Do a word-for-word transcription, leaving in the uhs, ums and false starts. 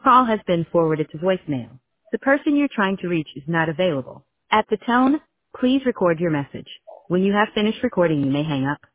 Call has been forwarded to voicemail. The person you're trying to reach is not available. At the tone, please record your message. When you have finished recording, you may hang up.